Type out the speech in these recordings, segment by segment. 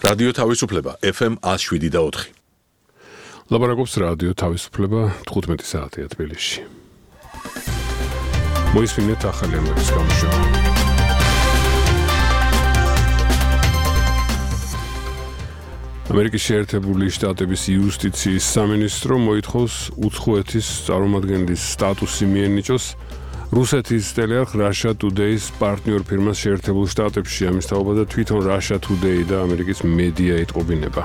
რადიო თავისუფლება FM 107.4. ლაპარაკობს რადიო თავისუფლება 15 საათია თბილისში. მოისმინეთ ახალი ამბების გამოშვება. ამერიკის შეერთებული შტატების იუსტიციის სამინისტრო მოითხოვს უცხოეთის წარმომადგენლის სტატუსი მიენიჭოს რუსეთის ტელეარხ Russia Today-ს პარტნიორ ფირმას შეერთებულ შტატებში, ამის თაობა და თვითონ Russia Today და ამერიკის მედია იტყობინება.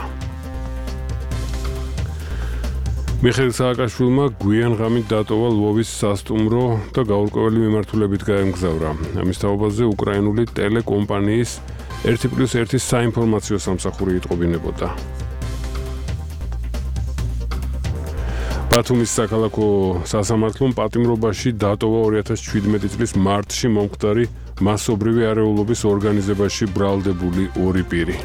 მიხეილ სააკაშვილმა გვიან ღამით დატოვა ლვოვის სასტუმრო და გაურკვეველი მიმართულებით გაემგზავრა. ამის თაობაზე უკრაინული ტელეკომპანიის 1+1 საინფორმაციო სამსახური იტყობინებოდა. ბათუმის საქალაქო სასამართლომ პატიმრობაში დატოვა 2017 წლის მარტში მომხდარი მასობრივი არეულობის ორგანიზებაში ბრალდებული 2 პირი.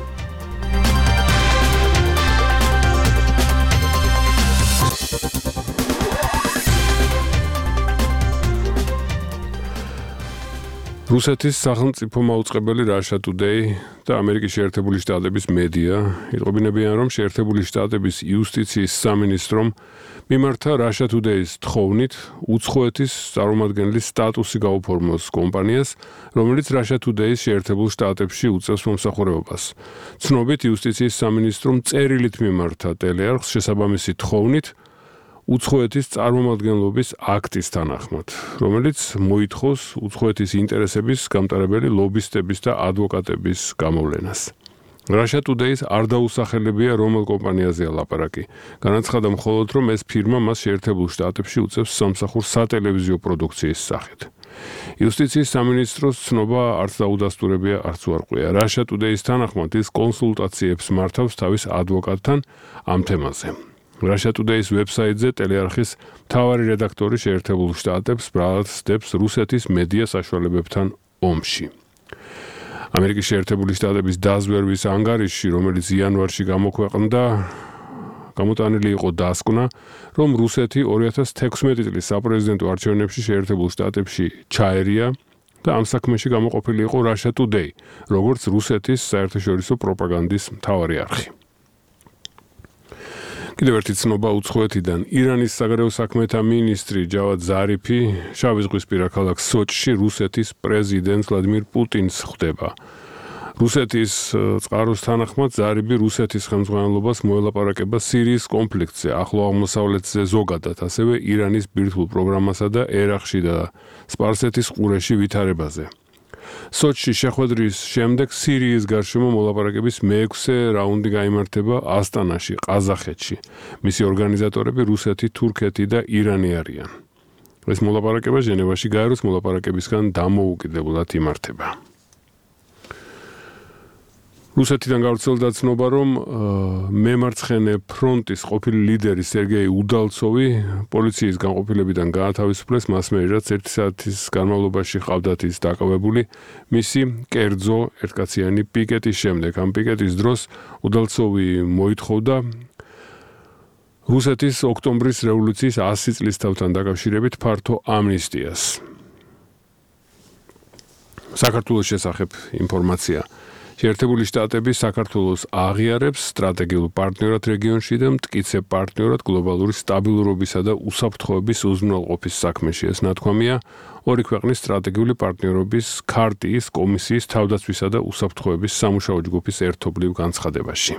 რუსეთის სახელმწიფო მაუწყებელი Russia Today და ამერიკის შეერთებული შტატების მედია იტყობინებიან, რომ შეერთებული შტატების იუსტიციის სამინისტრომ მიმართა Russia Today-ს თხოვნით უცხოეთის წარმომადგენლის სტატუსი გაუფორმოს კომპანიას, რომელიც Russia Today-ს შეერთებულ შტატებში უწევს მომსახურებას. ცნობით იუსტიციის სამინისტრომ წერილით მიმართა ტელეარხს შესაბამისი თხოვნით უცხოეთის წარმომადგენლობის აქტის თანახმად, რომელიც მოითხოვს უცხოეთის ინტერესების გამტარებელი ლობისტების და ადვოკატების გამოვლენას. Russia Today-ს არ დაუსახელებია რომელ კომპანიაზეა ლაპარაკი. განაცხადა მხოლოდ, რომ ეს ფირმა მას შეერთებულ შტატებში უწევს სამსახურს სატელევიზიო პროდუქციის სახით. იუსტიციის სამინისტროს ცნობა არც დაუდასტურებია, არც უარყვია. Russia Today-ს თანახმად ის კონსულტაციებს მართავს თავის ადვოკატთან ამ თემაზე. Russia Today-ს ვებსაიტზე ტელეარხის მთავარი რედაქტორი შეერთებულ შტატებს ბრალდებს რუსეთის მედია საშუალებებთან ომში. ამერიკის შეერთებული შტატების დაზვერვის ანგარიშში, რომელიც იანვარში გამოქვეყნდა, გამოტანილი იყო დასკვნა, რომ რუსეთი 2016 წლის საპრეზიდენტო არჩევნებში შეერთებულ შტატებში ჩაერია და ამ საქმეში გამოყოფილი იყო Russia Today, როგორც რუსეთის საერთაშორისო პროპაგანდის მთავარი არხი. კიდევ ერთი ცნობა უცხოეთიდან. ირანის საგარეო საქმეთა მინისტრი ჯავად ზარიფი შავიზღვისპირა ქალაქ სოჭში რუსეთის პრეზიდენტ ვლადიმირ პუტინს ხვდება. რუსეთის წყაროს თანახმად ზარიფი რუსეთის ხელმძღვანელობას მოელაპარაკება სირიის კონფლიქტზე, ახლო აღმოსავლეთზე ზოგადად, ასევე ირანის ბირთვულ პროგრამასა და ერაყში და სპარსეთის ყურეში ვითარებაზე. სოჭში შეხვედრის შემდეგ სირიის გარშემო მოლაპარაკების მეექვსე რაუნდი გაიმართება ასტანაში, ყაზახეთში. მისი ორგანიზატორები რუსეთი, თურქეთი და ირანი არიან. ეს მოლაპარაკება ჟენევაში გაეროს მოლაპარაკებისგან დამოუკიდებლად იმართება. რუსეთიდან გავრცელდა ცნობა, რომ მემარცხენე ფრონტის ყოფილი ლიდერი სერგეი უდალცოვი პოლიციის განყოფილებიდან გაათავისუფლეს მასმედი, რაც 1 საათის განმავლობაში ჰყავდათ ის დაკავებული მისი კერძო ერთკაციანი პიკეტის შემდეგ. ამ პიკეტის დროს უდალცოვი მოითხოვდა რუსეთის ოქტომბრის რევოლუციის 100 წლისთავთან დაკავშირებით ფართო ამნისტიას. საქართველოს შესახებ ინფორმაცია. შეერთებული შტატები საქართველოს აღიარებს სტრატეგიულ პარტნიორად რეგიონში და მტკიცე პარტნიორად გლობალური სტაბილურობისა და უსაფრთხოების უზრუნველყოფის საქმეში. ეს ნათქვამია ორი ქვეყნის სტრატეგიული პარტნიორობის ქარტიის კომისიის თავდაცვისა და უსაფრთხოების სამუშაო ჯგუფის ერთობლივ განცხადებაში.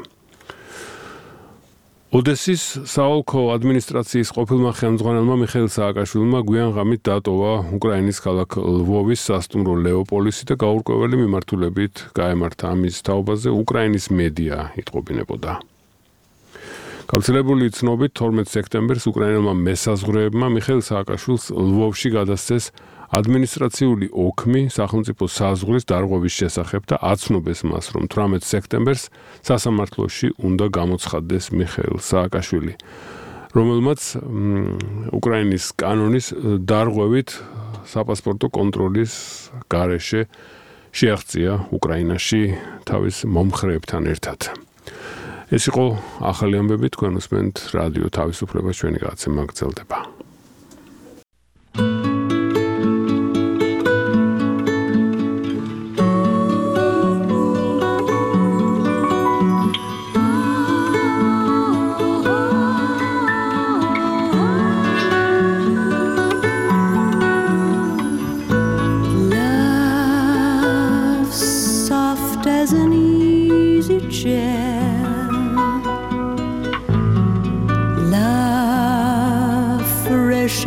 ოდესის საოლქო ადმინისტრაციის ყოფილმა ხელმძღვანელმა მიხეილ სააკაშვილმა გვიან ღამით დატოვა უკრაინის ქალაქ ლვოვის სასტუმრო ლეოპოლისი და გაურკვეველი მიმართულებით გაემართა. ამის თაობაზე უკრაინის მედია იტყობინებოდა. გავრცელებული ცნობით 12 სექტემბერს უკრაინელმა მესაზღვრეებმა მიხეილ სააკაშვილს ლვოვში გადასცეს ადმინისტრაციული ოქმი სახელმწიფო საზღვრის დარღვევის შესახებ და აცნობეს მას, რომ 18 სექტემბერს სასამართლოში უნდა გამოცხადდეს მიხეილ სააკაშვილი, რომელმაც უკრაინის კანონის დარღვევით საპასპორტო კონტროლის გარეშე შეაღწია უკრაინაში თავის მომხრეებთან ერთად. ეს იყო ახალი ამბები, თქვენ უსმენთ რადიო თავისუფლება, ჩვენი გადაცემა გრძელდება.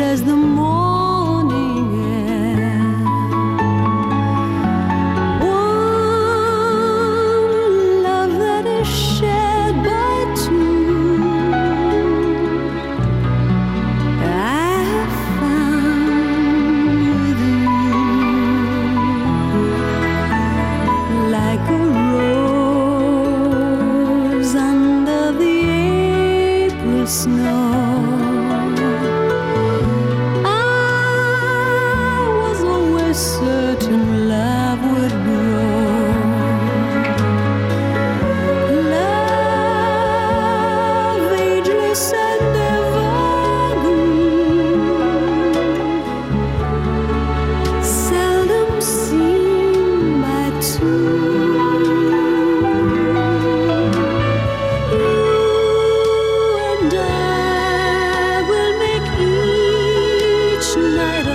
as the morning air. One love that is shared by two, I have found with you, like a rose under the April snow. Certain love would grow, love ageless and evergreen, seldom seen by two. You and I will make each night a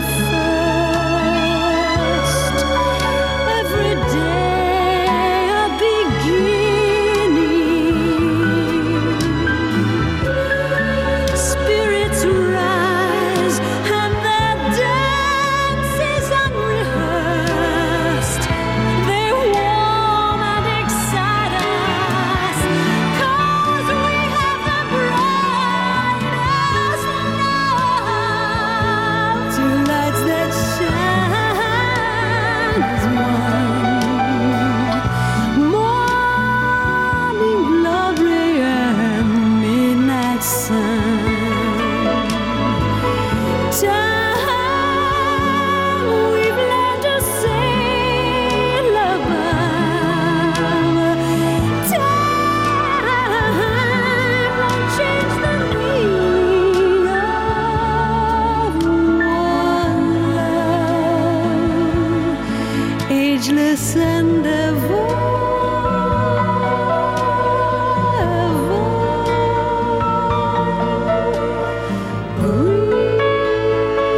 ageless and ever. Green.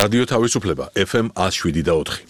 რადიო თავისუფლება FM 107.4.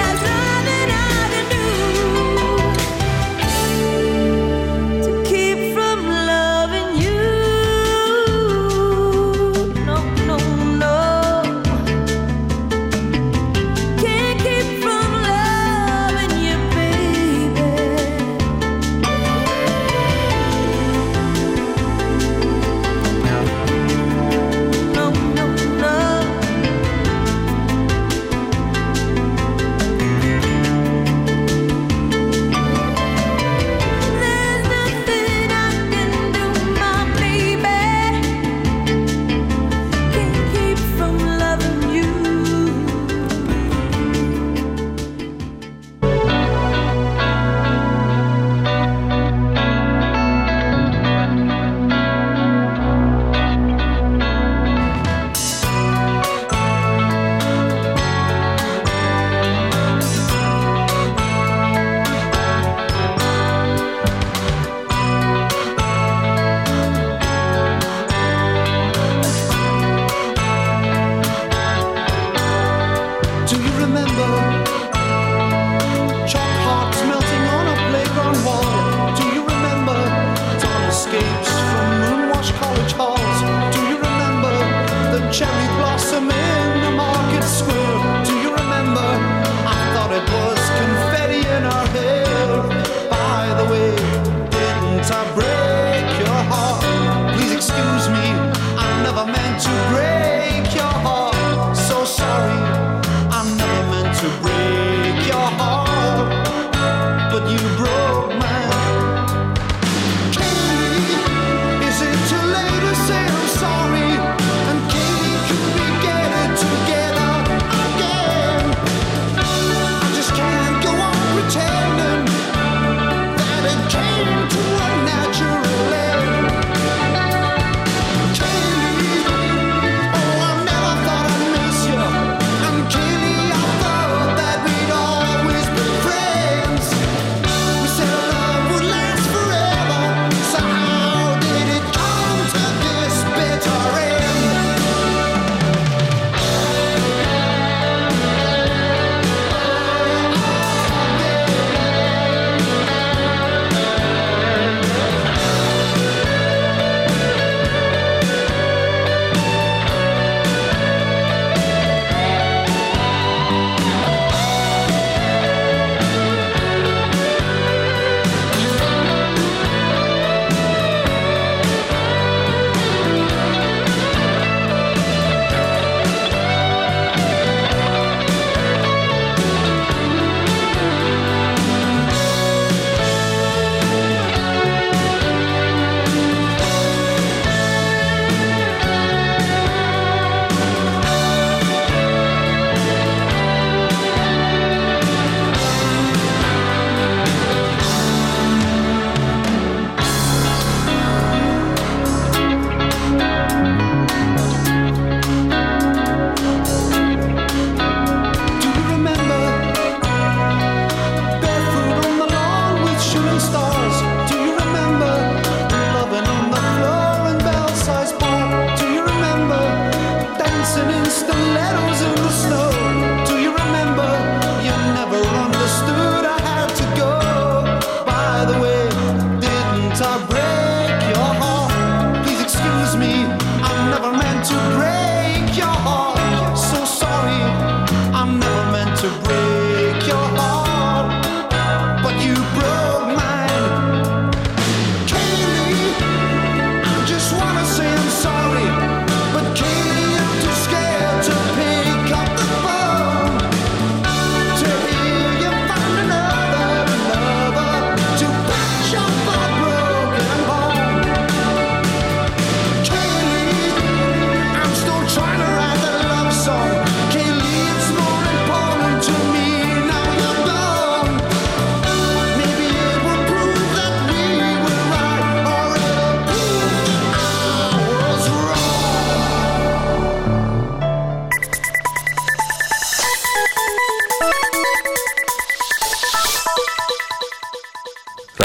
Keep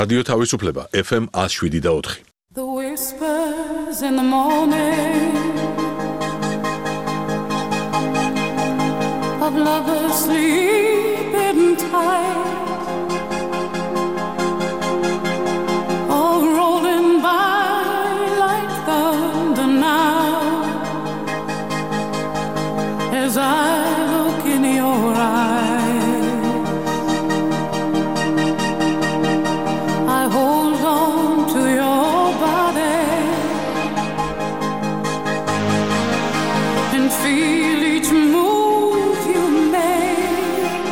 რადიო თავისუფლება FM 107.4. The whispers in the morning of lovers sleeping tight, all rolling by like thunder now, as I look in your eyes. I hold on to your body and feel each move you make.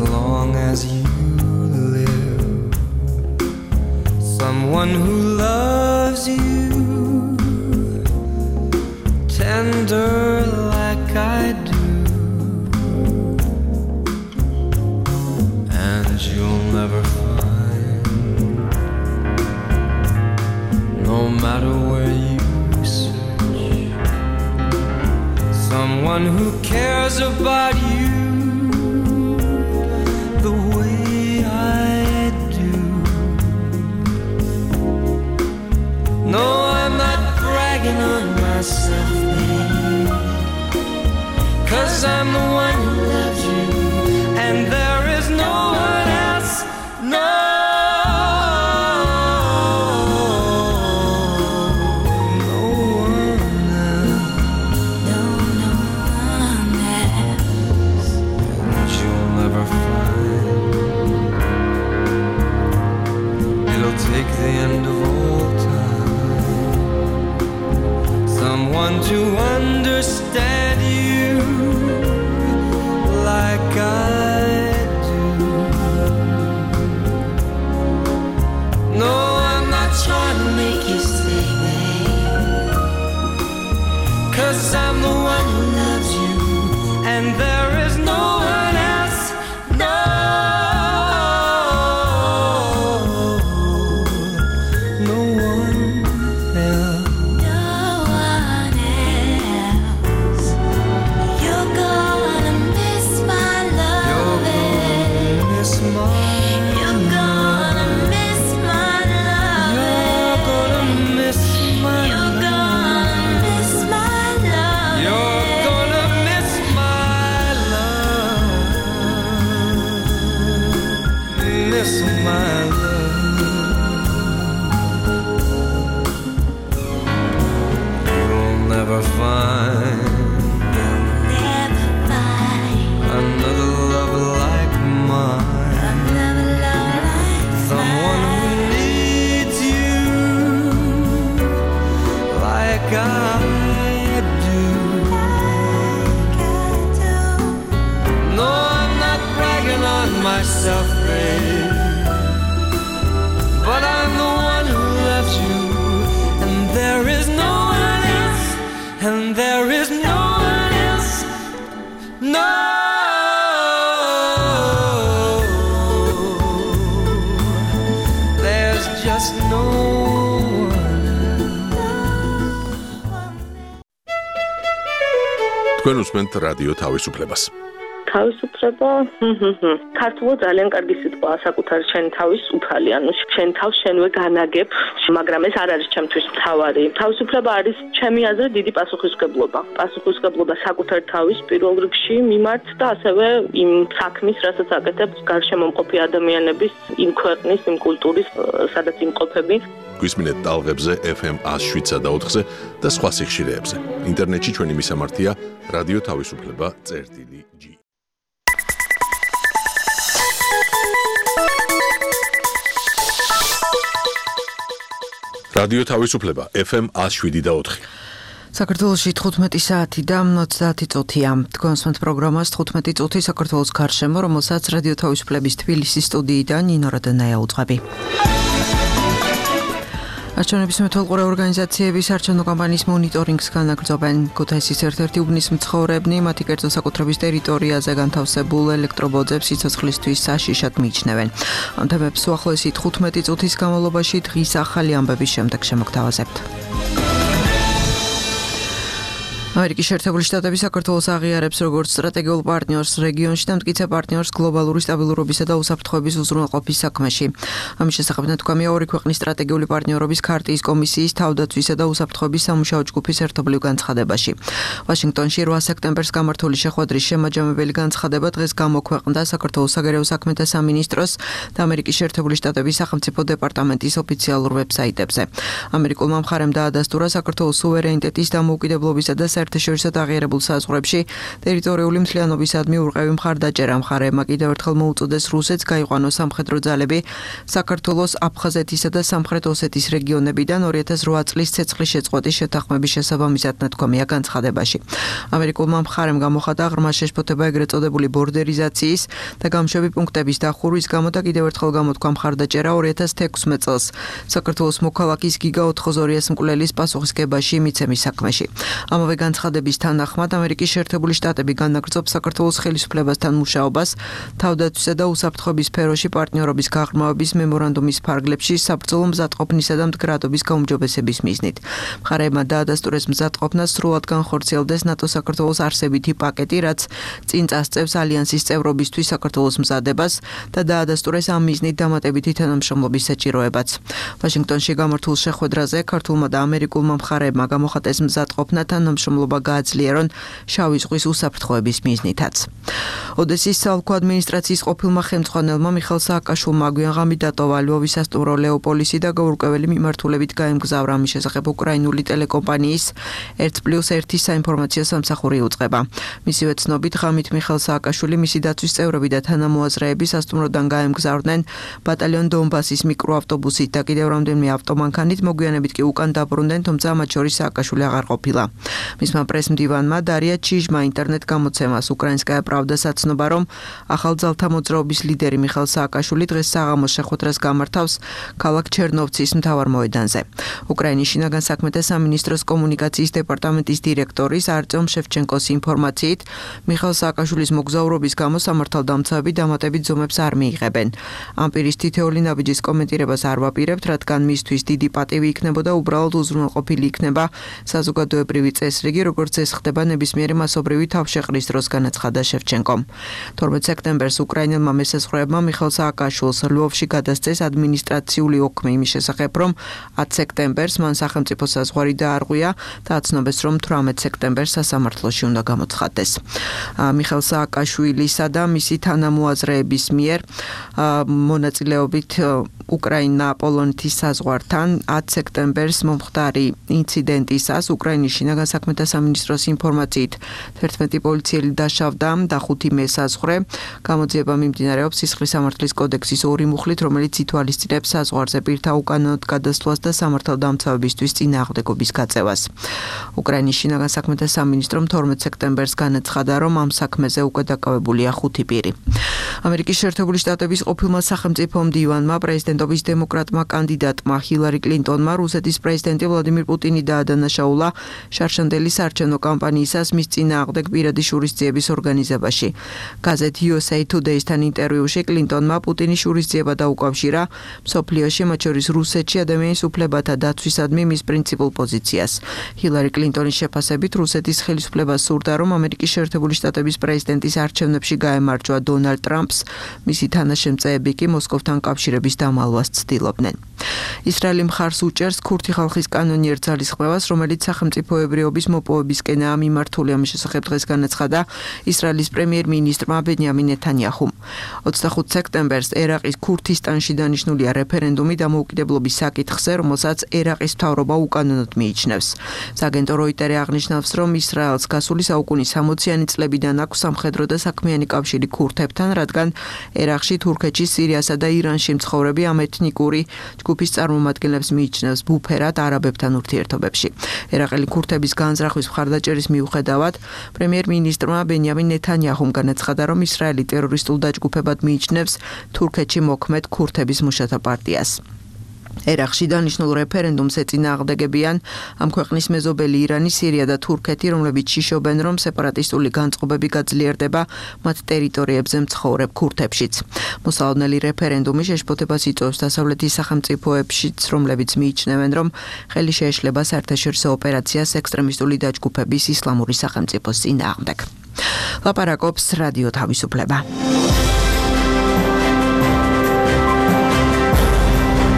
long as you live. Someone who loves you tender like I do, and you'll never find, no matter where you search, someone who cares about you the way I do. No, I'm not bragging on myself, babe, 'cause I'm the one who loves you, and there is no one else, no. Take the end of all time, someone to understand you like I do. No, I'm not trying to make you stay, babe, 'cause I'm the one who loves you, and there is no one else, no. Myself, babe, but I'm the one who loves you, and there is no one else, and there is no one else, no. There's just no one else. თქვენ უსმენთ რადიო თავისუფლებას. თავისუფლება, ქართულად ძალიან კარგი სიტყვაა, საკუთარი შენი თავის უფალი, ანუ შენ თავს შენვე განაგებ, მაგრამ ეს არ არის ჩემთვის მთავარი. თავისუფლება არის ჩემი აზრით დიდი პასუხისმგებლობა. პასუხისმგებლობა საკუთარი თავის პირველ რიგში მიმართ და ასევე იმ საქმის, რასაც აკეთებს გარშემო მყოფი ადამიანების, იმ ქვეყნის, იმ კულტურის, სადაც იმყოფები. გვისმინეთ ტალღებზე FM 107.4-ზე და სხვა სიხშირეებზე. ინტერნეტში ჩვენი მისამართია რადიო თავისუფლება.g. რადიო თავისუფლება FM 107.4. საქართველოში 15 საათი და 30 წუთია. თქვენ უსმენთ პროგრამას 15 წუთი საქართველოს გარშემო, რომელსაც რადიო თავისუფლების თბილისის სტუდიიდან ნინო როდენაია უძღვები. არჩევნების მეთვალყურე ორგანიზაციების არჩევნო კამპანიის მონიტორინგს განაგრძობენ. ქუთაისის ერთ-ერთი უბნის მცხოვრებნი მათი კერძო საკუთრების ტერიტორიაზე განთავსებულ ელექტრობოძებს სიცოცხლისთვის საშიშად მიიჩნევენ. ამ თემებს უახლოესი 15 წუთის განმავლობაში დღის ახალი ამბების შემდეგ შემოგთავაზებთ. ამერიკის შეერთებული შტატები საქართველოს აღიარებს როგორც სტრატეგიულ პარტნიორს რეგიონში და მტკიცე პარტნიორს გლობალური სტაბილურობისა და უსაფრთხოების უზრუნველყოფის საქმეში. ამის შესახებ ნათქვამია ორი ქვეყნის სტრატეგიული პარტნიორობის ქარტიის კომისიის თავდაცვისა და უსაფრთხოების სამუშაო ჯგუფის ერთობლივ განცხადებაში. ვაშინგტონში 8 სექტემბერს გამართული შეხვედრის შემაჯამებელი განცხადება დღეს გამოქვეყნდა საქართველოს საგარეო საქმეთა სამინისტროს და ამერიკის შეერთებული შტატების სახელმწიფო დეპარტამენტის ოფიციალურ ვებსაიტებზე. ამერიკულმა მხარემ დაადასტურა საქართველოს სუვერენიტეტის დამოუკიდებლობისა და საერთაშორისო აღიარებულ საზღვრებში ტერიტორიული მთლიანობისადმი ურყევი მხარდაჭერა. მხარეებმა კიდევ ერთხელ მოუწოდეს რუსეთს გაიყვანოს სამხედრო ძალები საქართველოს, აფხაზეთისა და სამხრეთ ოსეთის რეგიონებიდან 2008 წლის ცეცხლის შეწყვეტის შეთანხმების შესაბამისად ნათქვამია განცხადებაში. ამერიკულმა მხარემ გამოხატა ღრმა შეშფოთება ეგრეთ წოდებული ბორდერიზაციის და გამშვები პუნქტების დახურვის გამო და კიდევ ერთხელ გამოთქვა მხარდაჭერა 2016 წელს საქართველოს მოქალაქის გიგა 402-ს მკვლელის პასუხისგებაში მიცემის საქმეში. ამავე განცხადების თანახმად ამერიკის შეერთებული შტატები განაგრძობს საქართველოს ხელისუფლებასთან მუშაობას თავდაცვისა და უსაფრთხოების სფეროში პარტნიორობის გაღრმავების მემორანდუმის ფარგლებში საბრძოლო მზადყოფნისა და მდგრადობის გაუმჯობესების მიზნით. მხარეებმა დაადასტურეს მზადყოფნა სრულად განხორციელდეს ნატო-საქართველოს არსებითი პაკეტი, რაც წინ წასწევს ალიანსის წევრობისთვის საქართველოს მზადებას და დაადასტურეს ამ მიზნით დამატებითი თანამშრომლობის საჭიროებაც. ვაშინგტონში გამართულ შეხვედრაზე ქართულმა და ამერიკულმა მხარეებმა გამოხატეს მზადყოფნა თანამშრომლობა გააძლიერონ შავი ზღვის უსაფრთხოების მიზნითაც. ოდესის საოლქო ადმინისტრაციის ყოფილმა ხელმძღვანელმა მიხეილ სააკაშვილმა გვიანღამით დატოვა ლვოვის სასტუმრო ლეოპოლისი და გაურკვეველი მიმართულებით გაემგზავრა. ამის შესახებ უკრაინული ტელეკომპანიის 1+1 საინფორმაციო სამსახური უწყება. მისივე ცნობით, ღამით მიხეილ სააკაშვილი, მისი დაცვის წევრები და თანამოაზრეები სასტუმროდან გაემგზავრნენ ბატალიონ დონბასის მიკროავტობუსით და კიდევ რამდენიმე ავტომანქანით, მოგვიანებით კი უკან დაბრუნდნენ, თუმცა მათ შორის სააკაშვილი აღარ ყოფილა. მისმა პრესმდივანმა დარია ჩიჟმა ინტერნეტ გამოცემას უკრაინსკაია პრავდას აცნობა, რომ ახალ ძალთა მოძრაობის ლიდერი მიხეილ სააკაშვილი დღეს საღამოს შეხვედრას გამართავს ქალაქ ჩერნოვცის მთავარ მოედანზე. უკრაინის შინაგან საქმეთა სამინისტროს კომუნიკაციის დეპარტამენტის დირექტორის არტემ შევჩენკოს ინფორმაციით, მიხეილ სააკაშვილის მოგზაურობის გამო სამართალდამცავები დამატებით ზომებს არ მიიღებენ. ამ პირის თითოეული ნაბიჯის კომენტირებას არ ვაპირებთ, რადგან მისთვის დიდი პატივი იქნებოდა უბრალოდ უზრუნველყოფილი იქნება საზოგადოებრივი წესრიგი, როგორც ეს ხდება ნებისმიერი მასობრივი თავშეყრის დროს, განაცხადა შევჩენკომ. 12 სექტემბერს უკრაინელმა მესაზღვრეებმა მიხეილ სააკაშვილს ლვოვში გადასცეს ადმინისტრაციული ოქმი იმის შესახებ, რომ 10 სექტემბერს მან სახელმწიფო საზღვარი დაარღვია და აცნობეს, რომ 18 სექტემბერს სასამართლოში უნდა გამოცხადდეს. მიხეილ სააკაშვილისა და მისი თანამოაზრეების მიერ მონაწილეობით უკრაინა პოლონეთის საზღვართან 10 სექტემბერს მომხდარი ინციდენტისას უკრაინის შინაგან საქმეთა სამინისტროს ინფორმაციით 11 პოლიციელი დაშავდა და 5 მესაზღვრე. გამოძიება მიმდინარეობს სისხლის სამართლის კოდექსის 2 მუხლით, რომელიც ითვალისწინებს საზღვარზე პირთა უკანონოდ გადასვლას და სამართალდამცავებისთვის წინააღმდეგობის გაწევას. უკრაინის შინაგან საქმეთა სამინისტრომ 12 სექტემბერს განაცხადა, რომ ამ საქმეზე უკვე დაკავებულია 5 პირი. ამერიკის შეერთებული შტატების ყოფილმა სახელმწიფო მდივანმა პრეზიდენტობის დემოკრატმა კანდიდატმა ჰილარი კლინტონმა რუსეთის პრეზიდენტი ვლადიმირ პუტინი დაადანაშაულა შარშანდელი საარჩევნო კამპანიისას მის წინააღმდეგ პირადი შურისძიების ორგანიზებაში. გაზეთ USA Today-თან ინტერვიუში კლინტონმა პუტინის შურისძიება დაუკავშირა მსოფლიოში, მათ შორის რუსეთში ადამიანის უფლებათა დაცვისადმი მის პრინციპულ პოზიციას. ჰილარი კლინტონის შეფასებით რუსეთის ხელისუფლებას სურდა, რომ ამერიკის შეერთებული შტატების პრეზიდენტის არჩევნებში გაემარჯვა დონალდ ტრამპს, მისი თანაშემწეები კი მოსკოვთან კავშირების დამალვას ცდილობდნენ. ისრაელი მხარს უჭერს ქურთი ხალხის კანონიერ ძალისხმევას, რომელიც სახელმწიფოებრიობის მოპოვებისკენაა მიმართული. ამის შესახებ დღეს განაცხადა ისრაელის პრემიერ-მინისტრმა ბენიამინ ნეთანიაჰუმ. 25 სექტემბერს ერაყის ქურთისტანში დანიშნულია რეფერენდუმი დამოუკიდებლობის საკითხზე, რომელსაც ერაყის მთავრობა უკანონოდ მიიჩნევს. სააგენტო როიტერი აღნიშნავს, რომ ისრაელს გასული საუკუნის 60-იანი წლებიდან აქვს სამხედრო და საქმიანი კავშირი ქურთებთან, რადგან ერაყში, თურქეთში, სირიასა და ირანში მცხოვრები ამ ეთნიკური ჯგუფის წარმომადგენლებს მიიჩნევს ბუფერად არაბებთან ურთიერთობებში. ერაყელი ქურთების განზრახვის მხარდაჭერის მიუხედავად, პრემიერ-მინისტრმა ბენიამინ ნეთანიაჰუმ განაცხადა, რომ ისრაელი ტერორისტულ დაჯგუფებად მიიჩნევს თურქეთში მოქმედ ქურთების მუშათა პარტიას. ერაყში დანიშნულ რეფერენდუმს ეწინააღმდეგებიან ამ ქვეყნის მეზობელი ირანი, სირია და თურქეთი, რომლებიც შიშობენ, რომ სეპარატისტული განწყობები გაძლიერდება მათ ტერიტორიებზე მცხოვრებ ქურთებშიც. მოსალოდნელი რეფერენდუმი შეშფოთებას იწვევს დასავლეთის სახელმწიფოებშიც, რომლებიც მიიჩნევენ, რომ ხელი შეეშლება საერთაშორისო ოპერაციას ექსტრემისტული დაჯგუფების ისლამური სახელმწიფოს წინააღმდეგ. ლაპარაკობს რადიო თავისუფლება.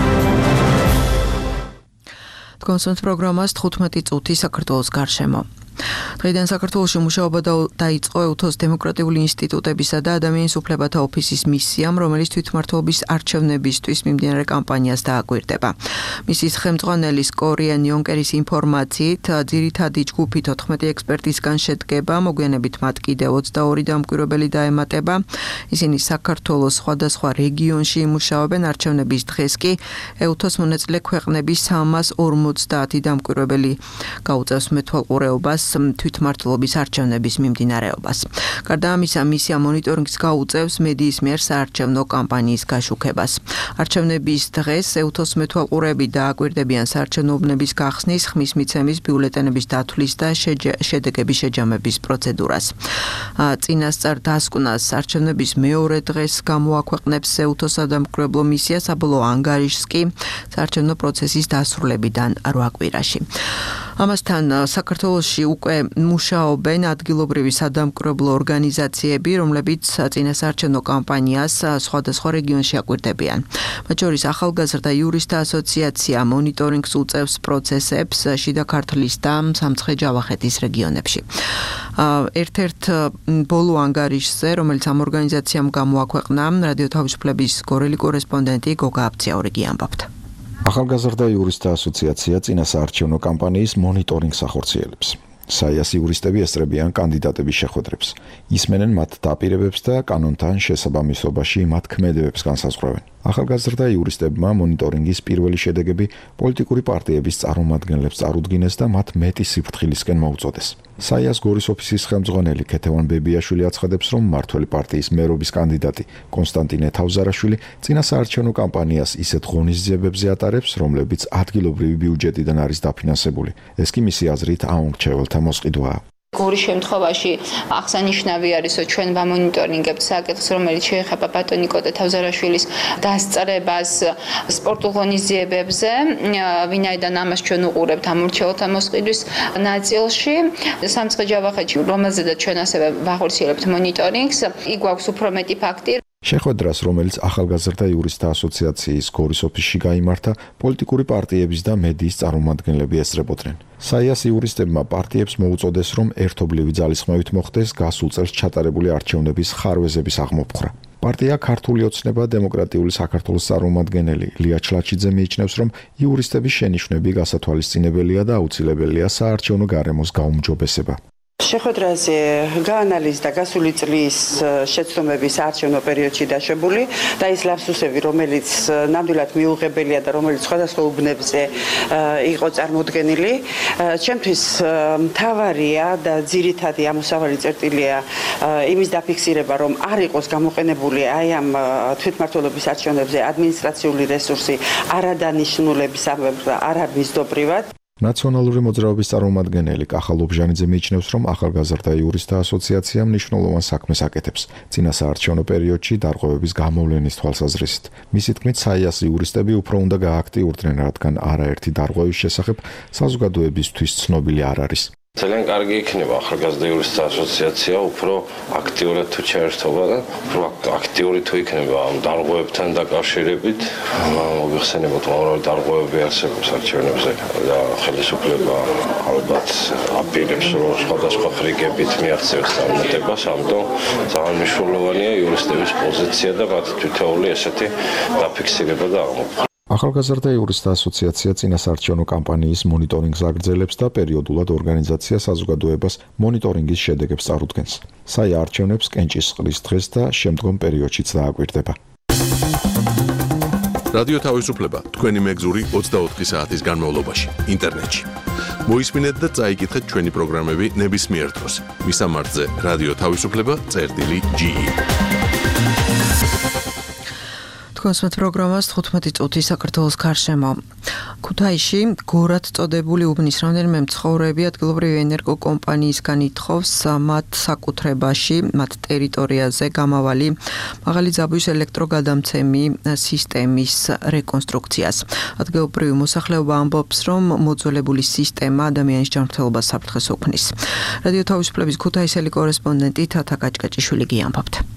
კონსულტ პროგრამას 15 წუთი საქართველოს გარშემო. დღეიდან საქართველოში მუშაობა დაიწყო EUTHOS დემოკრატიული ინსტიტუტებისა და ადამიანის უფლებათა ოფისის მისიამ, რომელიც თვითმმართველობის არჩევნებისთვის მიმდინარე კამპანიას დააკვირდება. მისის ხელმძღვანელის კორიენ იონკერის ინფორმაციით, ძირითადი ჯგუფი 14 ექსპერტისგან შედგება, მოგვიანებით მათ კიდევ 22 დამკვირვებელი დაემატება. ისინი საქართველოს სხვადასხვა რეგიონში იმუშაობენ, არჩევნების დღეს კი EUTHOS მონაწილე ქვეყნების 350 დამკვირვებელი გაუწევს მეთვალყურეობას თვითმმართველობის არჩევნების მიმდინარეობას. გარდა ამისა, მისია მონიტორინგს გაუწევს მედიის მიერ საარჩევნო კამპანიის გაშუქებას. არჩევნების დღეს EUTHOS მეთვალყურეები დააკვირდებიან საარჩევნო უბნების გახსნის, ხმის მიცემის, ბიულეტენების დათვლის და შედეგების შეჯამების პროცედურას. წინასწარ დასკვნას არჩევნების მეორე დღეს გამოაქვეყნებს EUTHOS სადამკვირვებლო მისია, საბოლოო ანგარიშს კი საარჩევნო პროცესის დასრულებიდან 8 კვირაში. ამასთან საქართველოში უკვე მუშაობენ ადგილობრივი სადამკვირვებლო ორგანიზაციები, რომლებიც წინასაარჩევნო კამპანიას სხვადასხვა რეგიონში აკვირდებიან. მათ შორის ახალგაზრდა იურისტთა ასოციაცია მონიტორინგს უწევს პროცესებს შიდა ქართლის და სამცხე-ჯავახეთის რეგიონებში. ერთ-ერთ ბოლო ანგარიშზე, რომელიც ამ ორგანიზაციამ გამოაქვეყნა, რადიო თავისუფლების გორელი კორესპონდენტი გოგა აბციაურიგი ამბობთ. ახალგაზრდა იურისტთა ასოციაცია წინასაარჩევნო კამპანიის მონიტორინგს ახორციელებს. საიას იურისტები ესწრებიან კანდიდატების შეხვედრებს, ისმენენ მათ დაპირებებს და კანონთან შესაბამისობაში მათ ქმედებებს განსაზღვრავენ. ახალგაზრდა იურისტებმა მონიტორინგის პირველი შედეგები პოლიტიკური პარტიების წარმომადგენლებს წარუდგინეს და მათ მეტი სიფრთხილისკენ მოუწოდეს. საიას გორის ოფისის ხელმძღვანელი ქეთევან ბებიაშვილი აცხადებს, რომ მმართველი პარტიის მერობის კანდიდატი კონსტანტინე თავზარაშვილი წინასაარჩევნო კამპანიას ისეთ ღონისძიებებზე ატარებს, რომლებიც ადგილობრივი ბიუჯეტიდან არის დაფინანსებული. ეს კი მისი აზრით აუმრჩეველთა მოსყიდვაა. გორის შემთხვევაში აღსანიშნავი არის, რომ ჩვენ ვამონიტორინგებთ საკითხს, რომელიც შეეხება ბატონი კოტე თავზარაშვილის დასწრებას სპორტულ ღონისძიებებზე, ვინაიდან ამას ჩვენ უყურებთ ამორჩეულთა მოსყიდვის ნაწილში. სამცხე-ჯავახეთში, რომელზედაც ჩვენ ასევე ვახორციელებთ მონიტორინგს, იქ გვაქვს უფრო მეტი ფაქტი. შეხვედრას, რომელიც ახალგაზრდა იურისტთა ასოციაციის გორის ოფისში გაიმართა, პოლიტიკური პარტიების და მედიის წარმომადგენლები ესწრებოდნენ. საიას იურისტებმა პარტიებს მოუწოდეს, რომ ერთობლივი ძალისხმევით მოხდეს გასულ წელს ჩატარებული არჩევნების ხარვეზების აღმოფხვრა. პარტია ქართული ოცნება დემოკრატიული საქართველოს წარმომადგენელი ლია ჩლაჩიძე მიიჩნევს, რომ იურისტების შენიშვნები გასათვალისწინებელია და აუცილებელია საარჩევნო გარემოს გაუმჯობესება. შეხვედრაზე გაანალიზდა გასული წლის შეცდომების არჩევნო პერიოდში დაშვებული და ის ლაფსუსები, რომელიც ნამდვილად მიუღებელია და რომელიც სხვადასხვა უბნებზე იყო წარმოდგენილი. ჩემთვის მთავარია და ძირითადი ამოსავალი წერტილია იმის დაფიქსირება, რომ არ იყოს გამოყენებული აი ამ თვითმმართველობის არჩევნებზე ადმინისტრაციული რესურსი არადანიშნულებისამებრ და არამიზდობრივად. ნაციონალური მოძრაობის წარმომადგენელი კახა ლობჟანიძე მიიჩნევს, რომ ახალგაზრდა იურისტთა ასოციაცია მნიშვნელოვან საქმეს აკეთებს წინასაარჩევნო პერიოდში დარღვევების გამოვლენის თვალსაზრისით. მისი თქმით, საიას იურისტები უფრო უნდა გააქტიურდნენ, რადგან არაერთი დარღვევის შესახებ საზოგადოებისთვის ცნობილი არ არის. ძალიან კარგი იქნება ახალგაზრდა იურისტთა ასოციაცია უფრო აქტიურად თუ ჩაერთობა და უფრო აქტიური თუ იქნება ამ დარღვევებთან დაკავშირებით. მოგეხსენებათ, უამრავი დარღვევები არსებობს არჩევნებზე და ხელისუფლება ალბათ აპირებს, რომ სხვადასხვა ხრიგებით მიაღწევს წარმატებას, ამიტომ ძალიან მნიშვნელოვანია იურისტების პოზიცია და მათ თითოეული ესეთი დაფიქსირება და აღმოფხვრა. ახალგაზრდა იურისტთა ასოციაცია წინასაარჩევნო კამპანიის მონიტორინგს აგრძელებს და პერიოდულად ორგანიზაცია საზოგადოებას მონიტორინგის შედეგებს წარუდგენს. საია არჩევნებს კენჭისყრის დღეს და შემდგომ პერიოდშიც დააკვირდება. რადიო თავისუფლება თქვენი მეგზური 24 საათის განმავლობაში ინტერნეტში. მოისმინეთ და წაიკითხეთ ჩვენი პროგრამები ნებისმიერ დროს. მისამართზე რადიო თავისუფლება.ge კონსმეთ პროგრამას 15 წუთი საქართველოს გარშემო. ქუთაისში გორად წოდებული უბნის რამდენიმე მცხოვრები ადგილობრივი ენერგოკომპანიისგან ითხოვს მათ საკუთრებაში, მათ ტერიტორიაზე გამავალი მაღალი ძაბვის ელექტროგადამცემი სისტემის რეკონსტრუქციას. ადგილობრივი მოსახლეობა ამბობს, რომ მოძველებული სისტემა ადამიანის ჯანმრთელობას საფრთხეს უქმნის. რადიო თავისუფლების ქუთაისელი კორესპონდენტი თათა კაჭკაჭიშვილი გიამბობთ.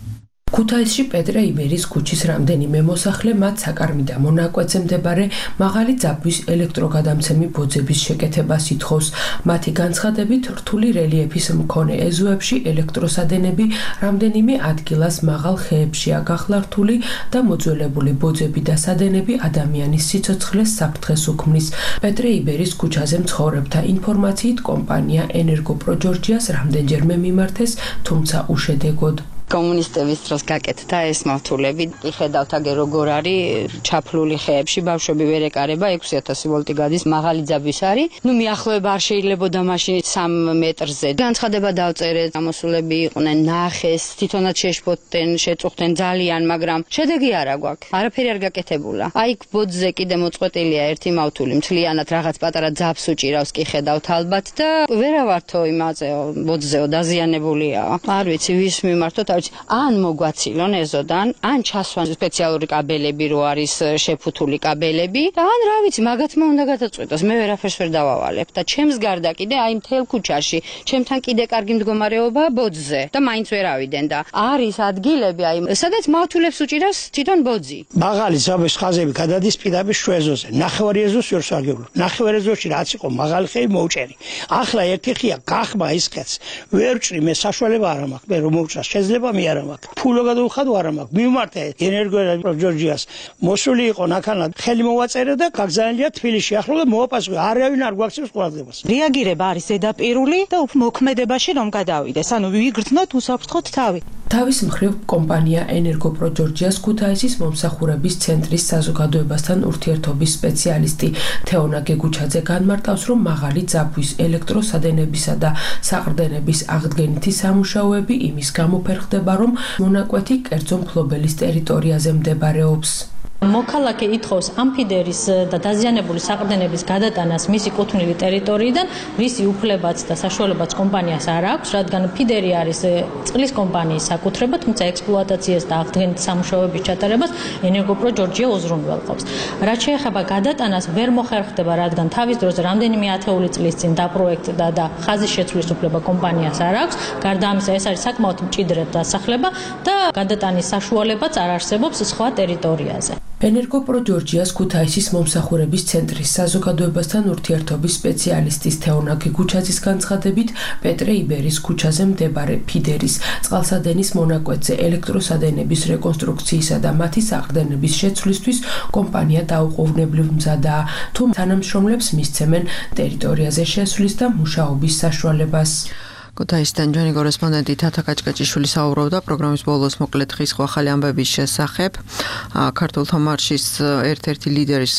ქუთაისში პეტრე იბერის ქუჩის რამდენიმე მოსახლე მათ საკარმიდა მონაკვეთზე მდებარე მაღალი ძაბვის ელექტროგადამცემი ბოძების შეკეთებას ითხოვს. მათი განცხადებით, რთული რელიეფის მქონე ეზოებში ელექტროსადენები რამდენიმე ადგილას მაღალ ხეებშია გახლართული და მოძველებული ბოძები და სადენები ადამიანის სიცოცხლეს საფრთხეს უქმნის. პეტრე იბერის ქუჩაზე მცხოვრებთა ინფორმაციით კომპანია ენერგოპროჯორჯიას რამდენჯერმე მიმართეს, თუმცა უშედეგოდ. კომუნისტების დროს გაკეთდა ეს მავთულები. იხედავთ აგერ როგორ არის ჩაფლული ხეებში, ბავშვები ვერ ეკარება, 6000 ვოლტი გადის, მაღალი ძაბვის არის. მიახლოება არ შეიძლებოდა მაშინ 3 მეტრზე. განცხადება დავწერეთ, გამოსულები იყვნენ, ნახეს, თვითონაც შეშფოთდნენ, შეწუხდნენ ძალიან, მაგრამ შედეგი არა გვაქვს. არაფერი არ გაკეთებულა. აი ბოძზე კიდე მოწყვეტილია ერთი მავთული, მთლიანად რაღაც პატარა ძაბს უჭირავს, კი ხედავთ ალბათ და ვერავართო იმაზეო, ბოძზეო დაზიანებულია. არ ვიცი, ვის მიმართოთ ან მოგვაცილონ ეზოდან, ან ჩასვან სპეციალური კაბელები რო არის შეფუთული კაბელები და ან რა ვიცი, მაგათმა უნდა გადაწყვეტოს, მე ვერაფერს ვერ დავავალებ და ჩემს გარდა კიდე აი მთელ ქუჩაში, ჩემთან კიდე კარგი მდგომარეობა ბოძზე და მაინც ვერ ავიდენ და არის ადგილები აი სადაც მავთულებს უჭირავს თვითონ ბოძი. მაღალი ძაბვის ხაზები გადადის პირდაპირ შუეზოზე. ნახევარი ეზოს ვერ სარგებლობ. ნახევარი ეზოში რაც იყო მაღალი ხეი მოუჭერი. ახლა ერთი ხეა გახმა ის ხეც. ვერ ვჭრი მე საშუალება არ მაქვს. მე რომ მოვჭრა შეიძლება მე არ მაქვს. ფულო გადავხადო არ მაქვს. მივმართე ენერგოპროჯორჯიას. მოსული იყო ნახანად ხელი მოვაწერე და გაგზავნილია თბილისში. ახლა მოვაპასუხე. არავინ არ გვაქცევს ყურადღებას. რეაგირება არის ზედაპირული და მოქმედებაში რომ გადავიდეს. ანუ ვიგრძნოთ, უსაფრთხოთ თავი. თავის მხრივ კომპანია ენერგოპროჯორჯიას ქუთაისის მომსახურების ცენტრის საზოგადოებასთან ურთიერთობის სპეციალისტი თეონა გეგუჩაძე განმარტავს, რომ მაღალი ძაბვის ელექტროსადენებისა და საყრდენების აღდგენითი სამუშაოები იმის გამო ფერხდება, რომ მონაკვეთი კერძო მფლობელის ტერიტორიაზე მდებარეობს. მოქალაქე ითხოვს ამფიდერის და დაზიანებული საყრდენების გადატანას მისი კუთვნილი ტერიტორიიდან, რისი უფლებაც და საშუალებაც კომპანიას არ აქვს, რადგან ფიდერი არის წყლის კომპანიის საკუთრება, თუმცა ექსპლუატაციას და აღდგენითი სამუშაოების ჩატარებას ენერგოპროჯორჯია უზრუნველყოფს. რაც შეეხება გადატანას, ვერ მოხერხდება, რადგან თავის დროზე რამდენიმე ათეული წლის წინ დაპროექტდა და ხაზის შეცვლის უფლება კომპანიას არ აქვს. გარდა ამისა, ეს არის საკმაოდ მჭიდრე დასახლება და გადატანის საშუალებაც არ არსებობს სხვა ტერიტორიაზე. ენერგოპროჯორჯიას ქუთაისის მომსახურების ცენტრის საზოგადოებასთან ურთიერთობის სპეციალისტის თეონა გეგუჩაძის განცხადებით, პეტრე იბერის ქუჩაზე მდებარე ფიდერის წყალსადენის მონაკვეთზე ელექტროსადენების რეკონსტრუქციისა და მათი საყრდენების შეცვლისთვის კომპანია დაუყოვნებლივ მზადაა, თუ თანამშრომლებს მისცემენ ტერიტორიაზე შესვლის და მუშაობის საშუალებას. ქუთაისიდან ჩვენი კორესპონდენტი თათა კაჭკაჭიშვილი საუბრობდა პროგრამის ბოლოს მოკლედ ხის ახალი ამბების შესახებ. ქართულთა მარშის ერთ-ერთი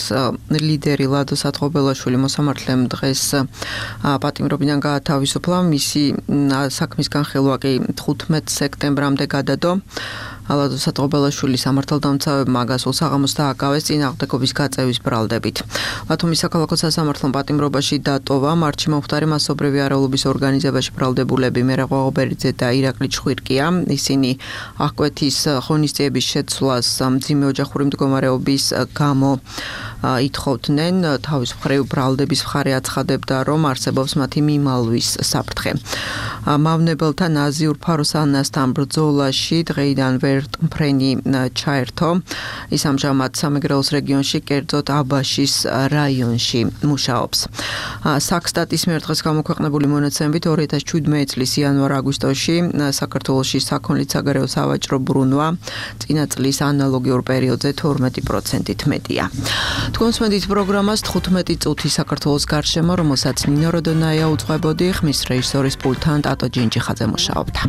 ლიდერი ლადო სათხობელაშვილი მოსამართლემ დღეს პატიმრობიდან გაათავისუფლა. მისი საქმის განხილვა კი 15 სექტემბრამდე გადადო. ლადო სათხობელაშვილი სამართალდამცავებმა გასულ საღამოს დააკავეს წინააღმდეგობის გაწევის ბრალდებით. ბათუმის საქალაქო სასამართლომ პატიმრობაში დატოვა მარტში მომხდარი მასობრივი არეულობის ორგანიზებაში ბრალდებულები მერაღვ ღობერიძე და ირაკლი ჩხვირკია. ისინი აღკვეთის ღონისძიების შეცვლას მძიმე ოჯახური მდგომარეობის გამო ითხოვდნენ. თავის მხრივ ბრალდების მხარე აცხადებდა, რომ არსებობს მათი მიმალვის საფრთხე. მავნებელთა ნაზიურ ფაროსანასთან ბრძოლაში დღეიდან ვერტმფრენი ჩაერთო. ის ამჟამად სამეგრელოს რეგიონში, კერძოდ აბაშის რაიონში მუშაობს. საქსტატის მიერ დღეს გამოქვეყნებული მონაცემებით 2017 წლის იანვარ-აგვისტოში საქართველოში საქონლის საგარეო სავაჭრო ბრუნვა წინა წლის ანალოგიურ პერიოდზე 12%-ით მეტია. თქვენს მედით პროგრამას 15 წუთი საქართველოს გარშემო, რომელსაც ნინო როდონაია უძღვებოდი, ხმის რეჟისორის პულტთან ტატო ჯინჯიხაძე მუშაობდა.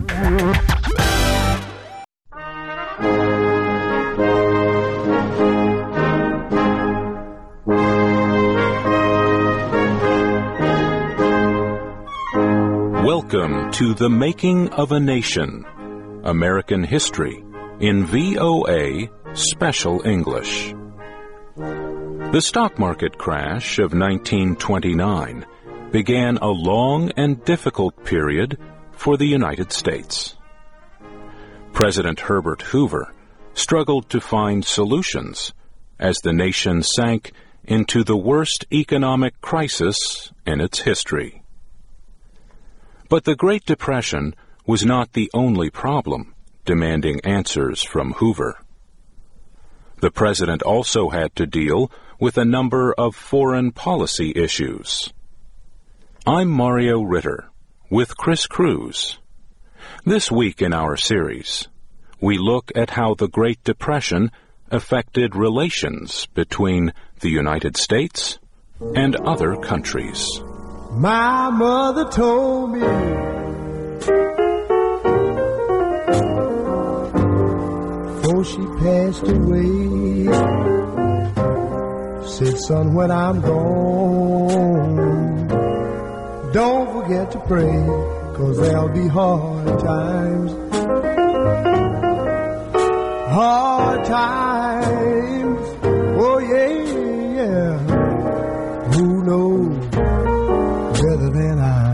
Welcome to The Making of a Nation, American History, in VOA Special English. The stock market crash of 1929 began a long and difficult period for the United States. President Herbert Hoover struggled to find solutions as the nation sank into the worst economic crisis in its history. But the Great Depression was not the only problem demanding answers from Hoover. The president also had to deal with a number of foreign policy issues. I'm Mario Ritter, with Chris Cruz. This week in our series, we look at how the Great Depression affected relations between the United States and other countries. My mother told me before she passed away, said, son, when I'm gone, don't forget to pray, 'cause there'll be hard times. Hard times, oh yeah. Who knows better than I?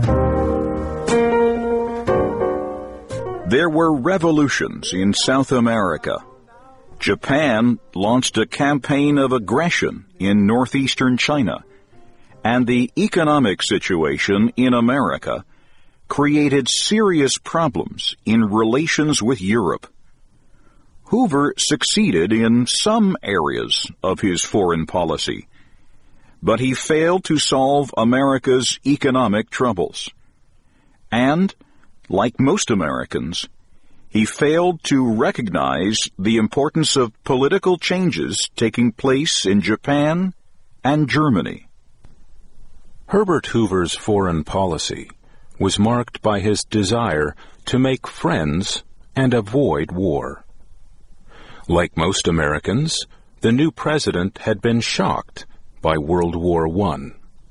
There were revolutions in South America. Japan launched a campaign of aggression in northeastern China, and the economic situation in America created serious problems in relations with Europe. Hoover succeeded in some areas of his foreign policy, but he failed to solve America's economic troubles. And, like most Americans, he failed to recognize the importance of political changes taking place in Japan and Germany. Herbert Hoover's foreign policy was marked by his desire to make friends and avoid war. Like most Americans, the new president had been shocked by World War I.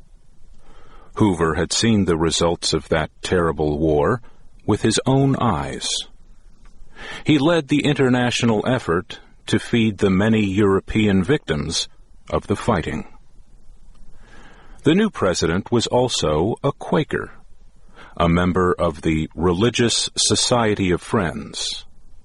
Hoover had seen the results of that terrible war with his own eyes. He led the international effort to feed the many European victims of the fighting. The new president was also a Quaker, a member of the Religious Society of Friends.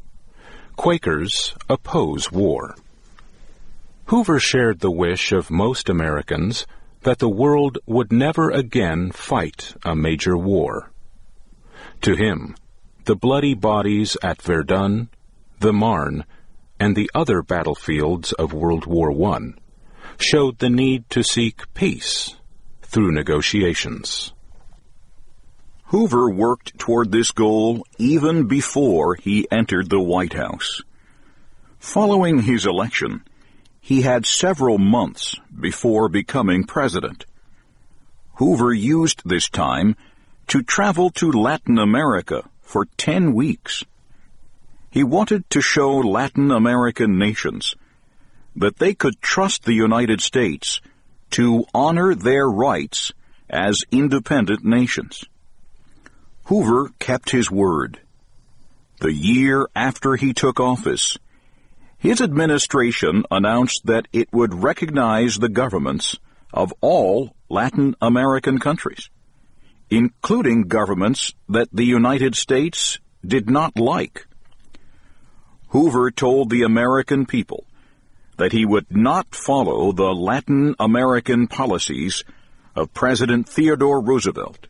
Quakers oppose war. Hoover shared the wish of most Americans that the world would never again fight a major war. To him, the bloody bodies at Verdun, the Marne, and the other battlefields of World War I showed the need to seek peace through negotiations. Hoover worked toward this goal even before he entered the White House. Following his election, he had several months before becoming president. Hoover used this time to travel to Latin America for 10 weeks. He wanted to show Latin American nations that they could trust the United States to honor their rights as independent nations. Hoover kept his word. The year after he took office, his administration announced that it would recognize the governments of all Latin American countries, including governments that the United States did not like. Hoover told the American people that he would not follow the Latin American policies of President Theodore Roosevelt.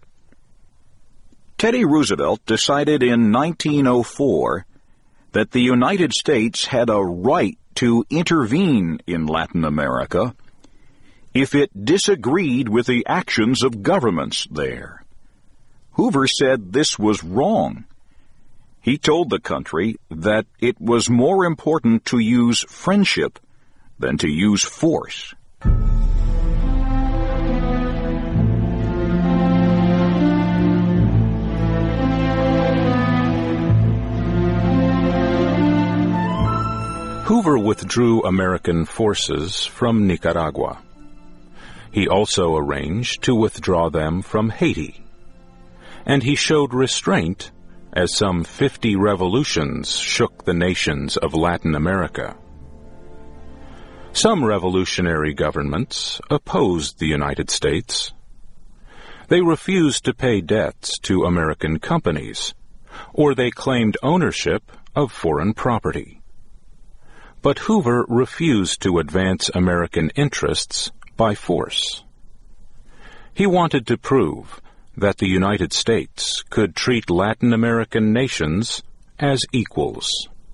Teddy Roosevelt decided in 1904 that the United States had a right to intervene in Latin America if it disagreed with the actions of governments there. Hoover said this was wrong. He told the country that it was more important to use friendship than to use force. Hoover withdrew American forces from Nicaragua. He also arranged to withdraw them from Haiti. And he showed restraint as some 50 revolutions shook the nations of Latin America. Some revolutionary governments opposed the United States. They refused to pay debts to American companies, or they claimed ownership of foreign property. But Hoover refused to advance American interests by force. He wanted to prove that the United States could treat Latin American nations as equals.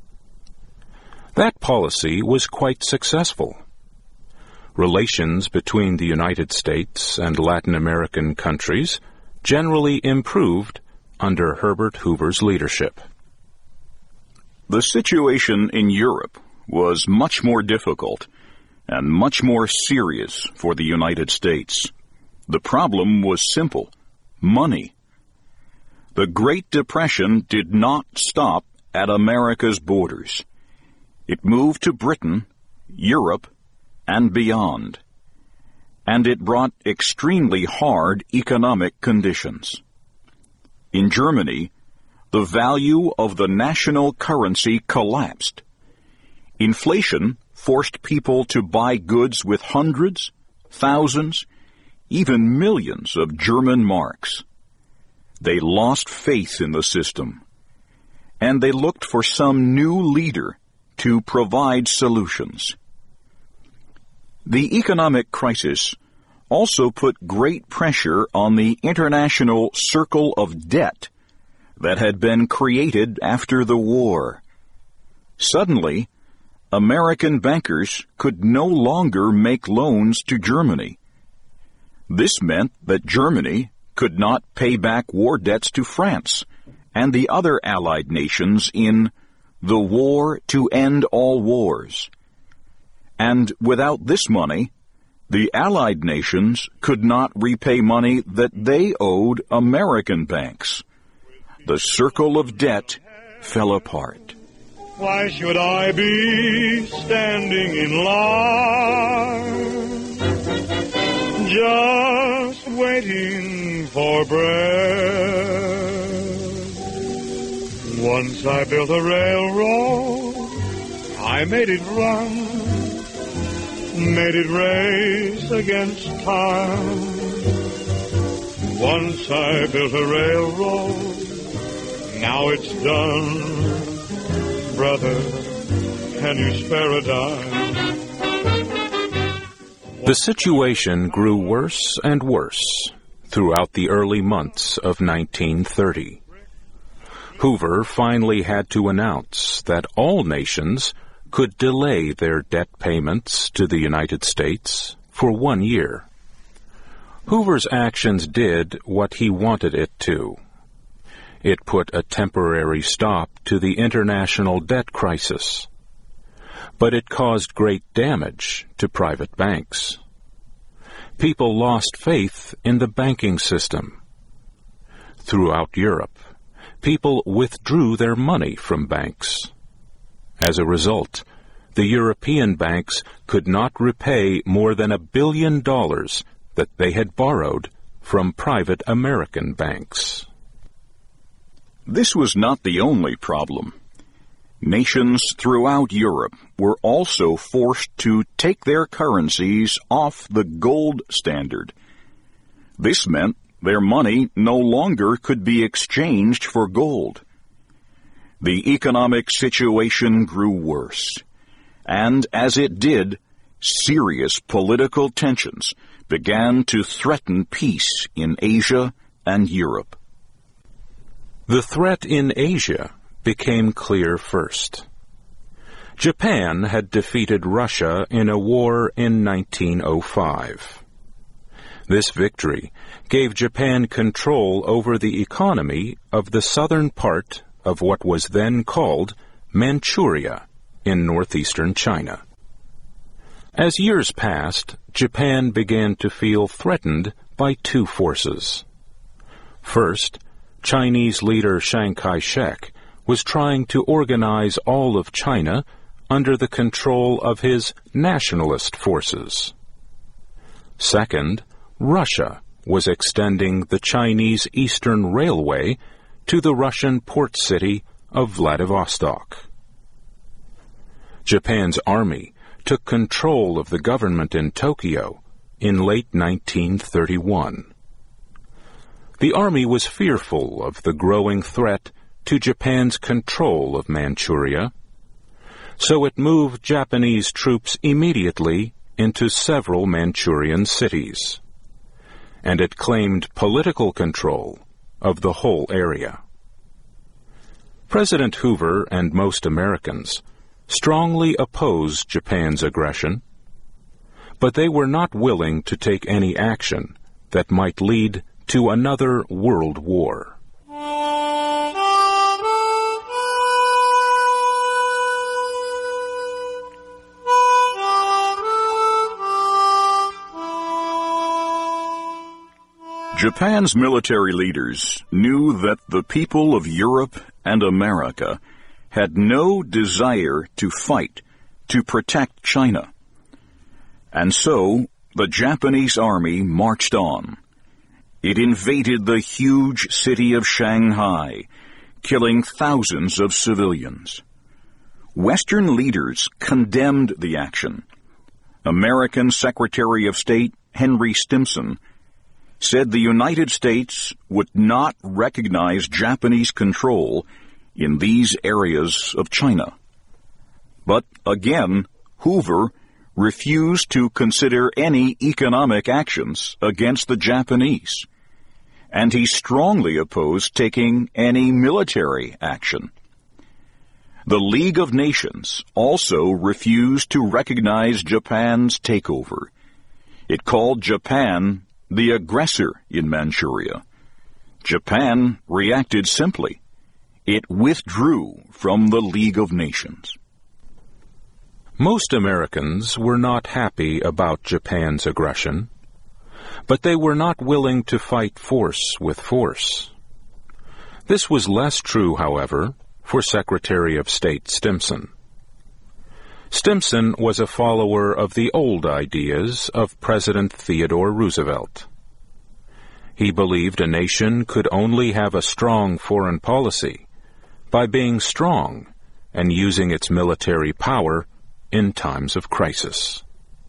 That policy was quite successful. Relations between the United States and Latin American countries generally improved under Herbert Hoover's leadership. The situation in Europe was much more difficult and much more serious for the United States. The problem was simple: money. The Great Depression did not stop at America's borders. It moved to Britain, Europe, and beyond. And it brought extremely hard economic conditions. In Germany, the value of the national currency collapsed. Inflation forced people to buy goods with hundreds, thousands, even millions of German marks. They lost faith in the system, and they looked for some new leader to provide solutions. The economic crisis also put great pressure on the international circle of debt that had been created after the war. Suddenly, American bankers could no longer make loans to Germany. This meant that Germany could not pay back war debts to France and the other Allied nations in the war to end all wars. And without this money, the Allied nations could not repay money that they owed American banks. The circle of debt fell apart. Why should I be standing in line, just waiting for bread? Once I built a railroad, I made it run, made it race against time. Once I built a railroad, now it's done. Brother, can you spare a dime? The situation grew worse and worse throughout the early months of 1930. Hoover finally had to announce that all nations could delay their debt payments to the United States for 1 year. Hoover's actions did what he wanted it to. It put a temporary stop to the international debt crisis, but it caused great damage to private banks. People lost faith in the banking system. Throughout Europe, people withdrew their money from banks. As a result, the European banks could not repay more than $1 billion that they had borrowed from private American banks. This was not the only problem. Nations throughout Europe were also forced to take their currencies off the gold standard. This meant their money no longer could be exchanged for gold. The economic situation grew worse, and as it did, serious political tensions began to threaten peace in Asia and Europe. The threat in Asia became clear first. Japan had defeated Russia in a war in 1905. This victory gave Japan control over the economy of the southern part of what was then called Manchuria in northeastern China. As years passed, Japan began to feel threatened by two forces. First, Chinese leader Chiang Kai-shek was trying to organize all of China under the control of his nationalist forces. Second, Russia was extending the Chinese Eastern Railway to the Russian port city of Vladivostok. Japan's army took control of the government in Tokyo in late 1931. The army was fearful of the growing threat to Japan's control of Manchuria, so it moved Japanese troops immediately into several Manchurian cities, and it claimed political control of the whole area. President Hoover and most Americans strongly opposed Japan's aggression, but they were not willing to take any action that might lead to another world war. Japan's military leaders knew that the people of Europe and America had no desire to fight to protect China. And so the Japanese army marched on. It invaded the huge city of Shanghai, killing thousands of civilians. Western leaders condemned the action. American Secretary of State Henry Stimson said the United States would not recognize Japanese control in these areas of China. But again, Hoover refused to consider any economic actions against the Japanese, and he strongly opposed taking any military action. The League of Nations also refused to recognize Japan's takeover. It called Japan the aggressor in Manchuria. Japan reacted simply. It withdrew from the League of Nations. Most Americans were not happy about Japan's aggression, but they were not willing to fight force with force. This was less true, however, for Secretary of State Stimson. Stimson was a follower of the old ideas of President Theodore Roosevelt. He believed a nation could only have a strong foreign policy by being strong and using its military power in times of crisis.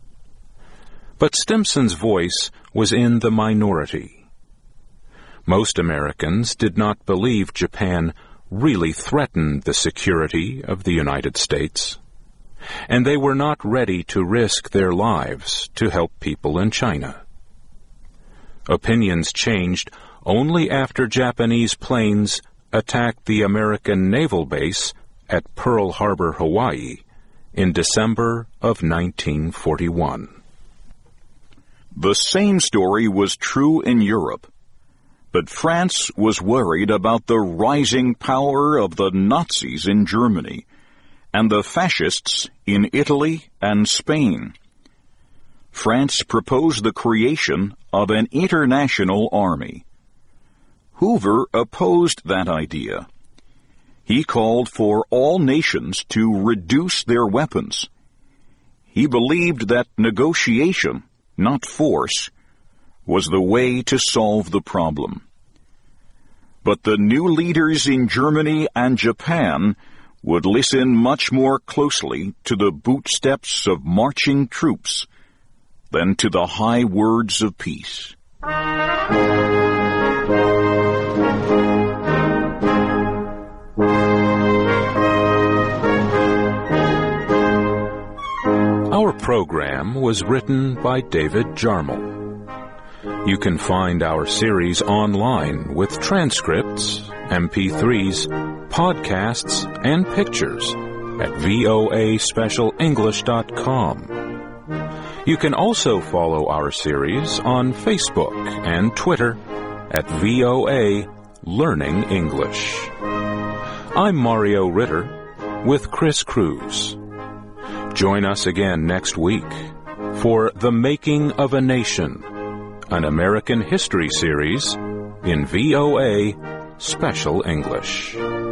But Stimson's voice was in the minority. Most Americans did not believe Japan really threatened the security of the United States, and they were not ready to risk their lives to help people in China. Opinions changed only after Japanese planes attacked the American naval base at Pearl Harbor, Hawaii, in December of 1941. The same story was true in Europe, but France was worried about the rising power of the Nazis in Germany and the fascists in Italy and Spain. France proposed the creation of an international army. Hoover opposed that idea. He called for all nations to reduce their weapons. He believed that negotiation, not force, was the way to solve the problem. But the new leaders in Germany and Japan would listen much more closely to the bootsteps of marching troops than to the high words of peace. Our program was written by David Jarmel. You can find our series online with transcripts, MP3s, podcasts, and pictures at voaspecialenglish.com. You can also follow our series on Facebook and Twitter at VOA Learning English. I'm Mario Ritter with Chris Cruz. Join us again next week for The Making of a Nation, an American history series in VOA Special English.